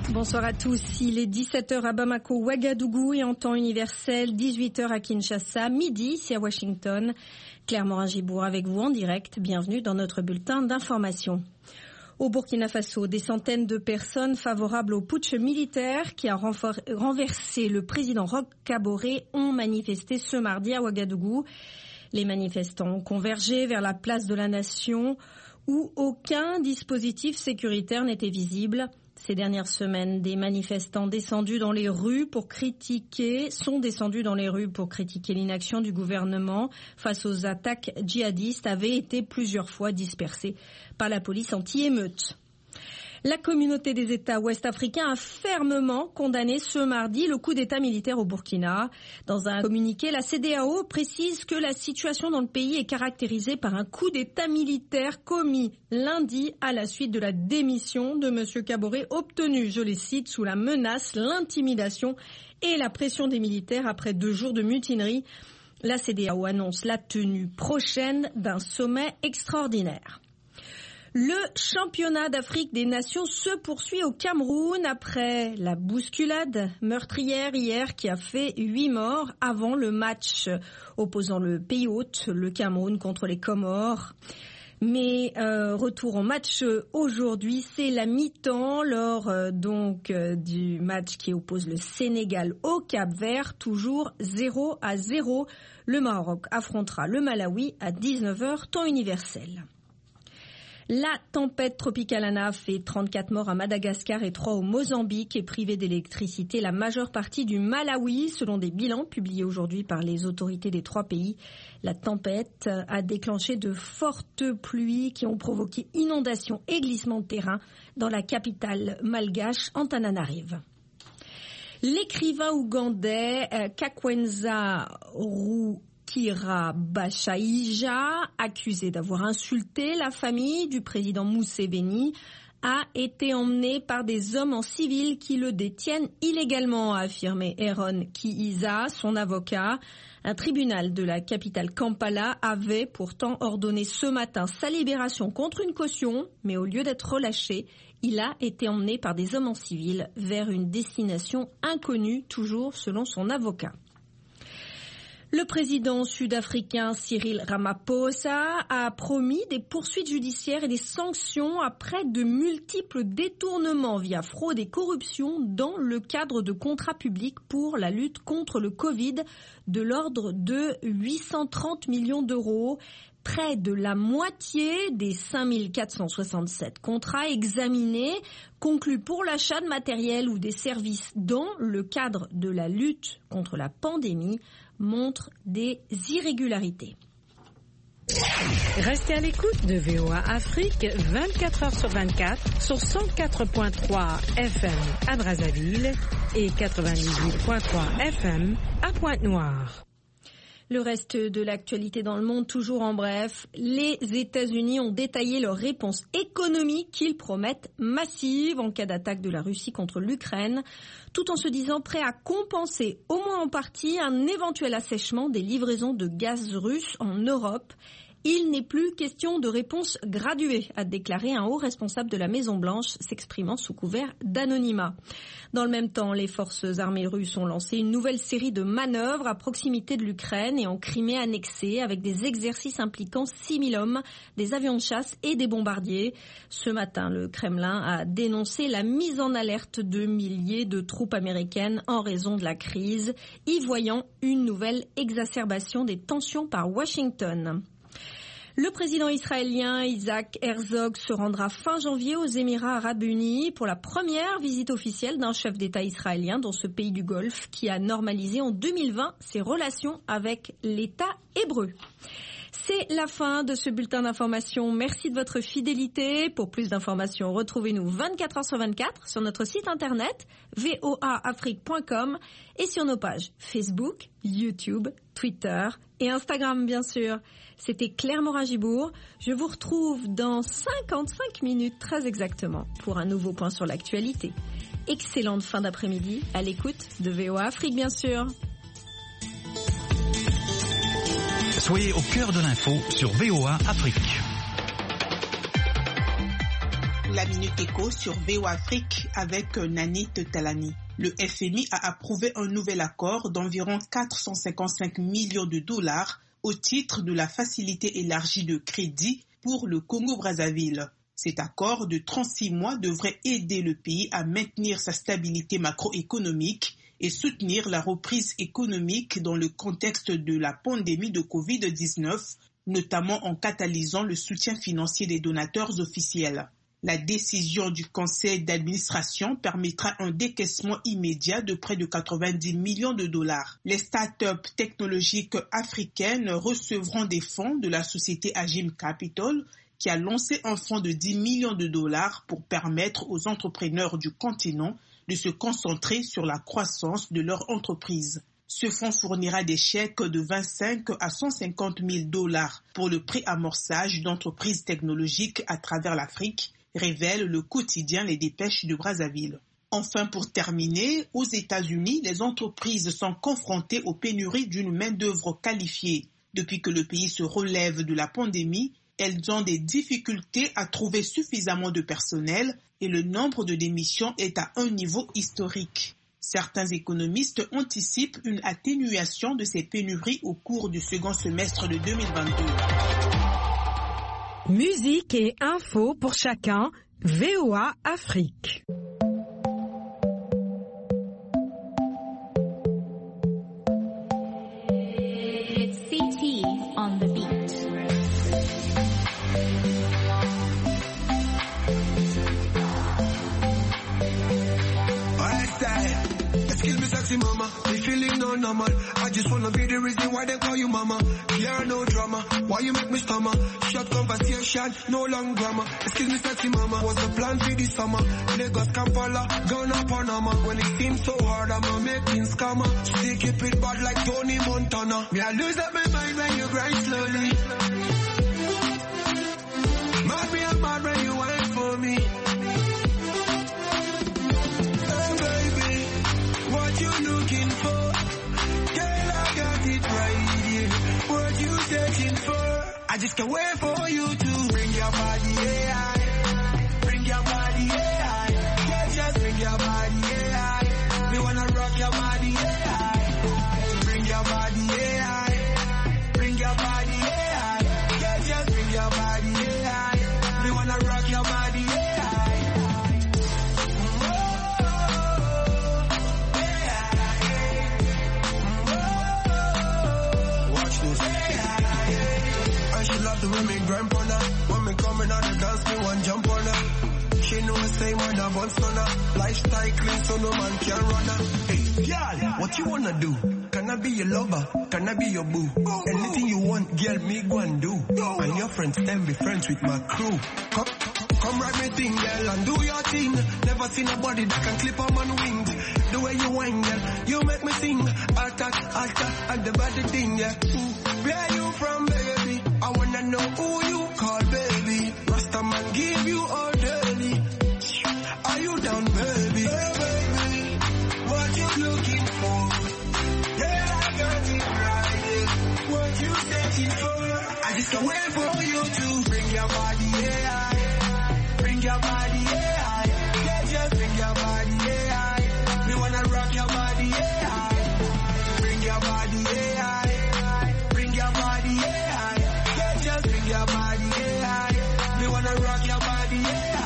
Bonsoir à tous. Il est 17h à Bamako, Ouagadougou et en temps universel, 18h à Kinshasa, midi ici à Washington. Claire Morin-Gibour avec vous en direct. Bienvenue dans notre bulletin d'information. Au Burkina Faso, des centaines de personnes favorables au putsch militaire qui a renversé le président Roch Kaboré ont manifesté ce mardi à Ouagadougou. Les manifestants ont convergé vers la place de la Nation où aucun dispositif sécuritaire n'était visible. Ces dernières semaines, des manifestants sont descendus dans les rues pour critiquer l'inaction du gouvernement face aux attaques djihadistes avaient été plusieurs fois dispersés par la police anti-émeute. La communauté des États ouest-africains a fermement condamné ce mardi le coup d'État militaire au Burkina. Dans un communiqué, la CEDEAO précise que la situation dans le pays est caractérisée par un coup d'État militaire commis lundi à la suite de la démission de M. Kaboré, obtenue, je les cite, sous la menace, l'intimidation et la pression des militaires après 2 jours de mutinerie. La CEDEAO annonce la tenue prochaine d'un sommet extraordinaire. Le championnat d'Afrique des Nations se poursuit au Cameroun après la bousculade meurtrière hier qui a fait 8 morts avant le match opposant le pays hôte, le Cameroun contre les Comores. Mais retour au match aujourd'hui, c'est la mi-temps lors du match qui oppose le Sénégal au Cap-Vert, toujours 0-0. Le Maroc affrontera le Malawi à 19h, temps universel. La tempête tropicale Ana fait 34 morts à Madagascar et 3 au Mozambique et privé d'électricité la majeure partie du Malawi, selon des bilans publiés aujourd'hui par les autorités des 3 pays. La tempête a déclenché de fortes pluies qui ont provoqué inondations et glissements de terrain dans la capitale malgache Antananarive. L'écrivain ougandais Kakwenza Kirabachaija, accusé d'avoir insulté la famille du président Museveni, a été emmené par des hommes en civil qui le détiennent illégalement, a affirmé Aaron Kiiza, son avocat. Un tribunal de la capitale Kampala avait pourtant ordonné ce matin sa libération contre une caution, mais au lieu d'être relâché, il a été emmené par des hommes en civil vers une destination inconnue, toujours selon son avocat. Le président sud-africain Cyril Ramaphosa a promis des poursuites judiciaires et des sanctions après de multiples détournements via fraude et corruption dans le cadre de contrats publics pour la lutte contre le Covid de l'ordre de 830 millions d'euros. Près de la moitié des 5467 contrats examinés conclus pour l'achat de matériel ou des services dans le cadre de la lutte contre la pandémie montrent des irrégularités. Restez à l'écoute de VOA Afrique 24 heures sur 24 sur 104.3 FM à Brazzaville et 98.3 FM à Pointe-Noire. Le reste de l'actualité dans le monde, toujours en bref, les États-Unis ont détaillé leur réponse économique qu'ils promettent massive en cas d'attaque de la Russie contre l'Ukraine, tout en se disant prêts à compenser, au moins en partie, un éventuel assèchement des livraisons de gaz russe en Europe. Il n'est plus question de réponse graduée, a déclaré un haut responsable de la Maison-Blanche, s'exprimant sous couvert d'anonymat. Dans le même temps, les forces armées russes ont lancé une nouvelle série de manœuvres à proximité de l'Ukraine et en Crimée annexée, avec des exercices impliquant 6000 hommes, des avions de chasse et des bombardiers. Ce matin, le Kremlin a dénoncé la mise en alerte de milliers de troupes américaines en raison de la crise, y voyant une nouvelle exacerbation des tensions par Washington. Le président israélien Isaac Herzog se rendra fin janvier aux Émirats arabes unis pour la première visite officielle d'un chef d'État israélien dans ce pays du Golfe qui a normalisé en 2020 ses relations avec l'État hébreu. C'est la fin de ce bulletin d'information. Merci de votre fidélité. Pour plus d'informations, retrouvez-nous 24 heures sur 24 sur notre site internet voaafrique.com et sur nos pages Facebook, YouTube, Twitter et Instagram, bien sûr. C'était Claire Morin-Gibour. Je vous retrouve dans 55 minutes très exactement pour un nouveau point sur l'actualité. Excellente fin d'après-midi à l'écoute de VOA Afrique, bien sûr. Soyez au cœur de l'info sur VOA Afrique. La la Minute Éco sur VOA Afrique avec Nanit Talani. Le FMI a approuvé un nouvel accord d'environ 455 millions de dollars au titre de la facilité élargie de crédit pour le Congo-Brazzaville. Cet accord de 36 mois devrait aider le pays à maintenir sa stabilité macroéconomique et soutenir la reprise économique dans le contexte de la pandémie de Covid-19, notamment en catalysant le soutien financier des donateurs officiels. La décision du conseil d'administration permettra un décaissement immédiat de près de 90 millions de dollars. Les start-up technologiques africaines recevront des fonds de la société Agim Capital qui a lancé un fonds de 10 millions de dollars pour permettre aux entrepreneurs du continent de se concentrer sur la croissance de leur entreprise. Ce fonds fournira des chèques de 25 à 150 000 dollars pour le préamorçage d'entreprises technologiques à travers l'Afrique, révèle le quotidien Les Dépêches de Brazzaville. Enfin, pour terminer, aux États-Unis, les entreprises sont confrontées aux pénuries d'une main-d'œuvre qualifiée. Depuis que le pays se relève de la pandémie, elles ont des difficultés à trouver suffisamment de personnel et le nombre de démissions est à un niveau historique. Certains économistes anticipent une atténuation de ces pénuries au cours du second semestre de 2022. Musique et infos pour chacun, VOA Afrique. It's CT on the beat. Excuse me, sexy mama, me feeling no normal. I just wanna be the reason why they call you mama. Yeah, no drama, why you make me stammer? Short conversation, no long grammar. Excuse me, sexy mama, what's the plan for this summer? Lagos, Kampala, Ghana, Panama. When it seems so hard, I'ma make things calmer. Still keep it bad like Tony Montana. Me, I lose up my mind when you grind slowly. Mad me, I'm mad when you wait for me. What you looking for? Girl, I got it right here. What you searching for? I just can't wait for you to bring your body, yeah. Bring your body, yeah. Yeah, just bring your body, yeah. We wanna rock your body, yeah. Bring your body, yeah. Bring your body, yeah. Yeah, just bring your body, yeah. We wanna rock your body, yeah. The women grind on her. When me coming out the dance, me one jump on her. She know the same when I bounce on her. Lifestyle clean so no man can run her. Hey, girl, what you wanna do? Can I be your lover? Can I be your boo? Anything you want, girl, me go and do. And your friends can be friends with my crew. Come ride me thing, girl, and do your thing. Never seen a body that can clip on man wings. The way you whine, girl, you make me sing. Alta, and the body thing, yeah. Where you from, baby? I wanna know who you call, baby. Rasta man give you all daily. Are you down, baby? Hey, baby, what you looking for? Yeah, I got it right here. What you searching for? I just can't wait for you to bring your body, yeah. Bring your body, yeah. Yeah, just bring your body, yeah. We wanna rock your body, yeah. Bring your body, yeah. Bring your body, yeah. Yeah, just bring your body, yeah. We wanna rock your body, yeah.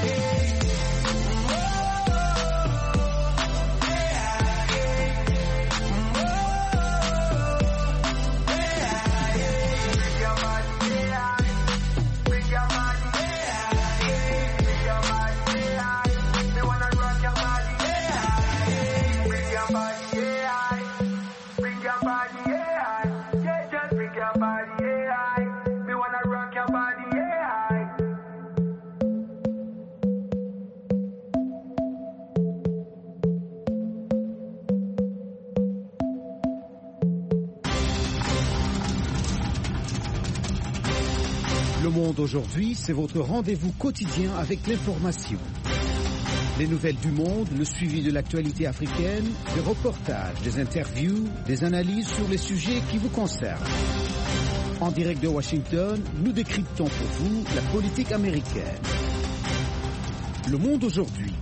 Le Monde aujourd'hui, c'est votre rendez-vous quotidien avec l'information. Les nouvelles du monde, le suivi de l'actualité africaine, des reportages, des interviews, des analyses sur les sujets qui vous concernent. En direct de Washington, nous décryptons pour vous la politique américaine. Le Monde aujourd'hui,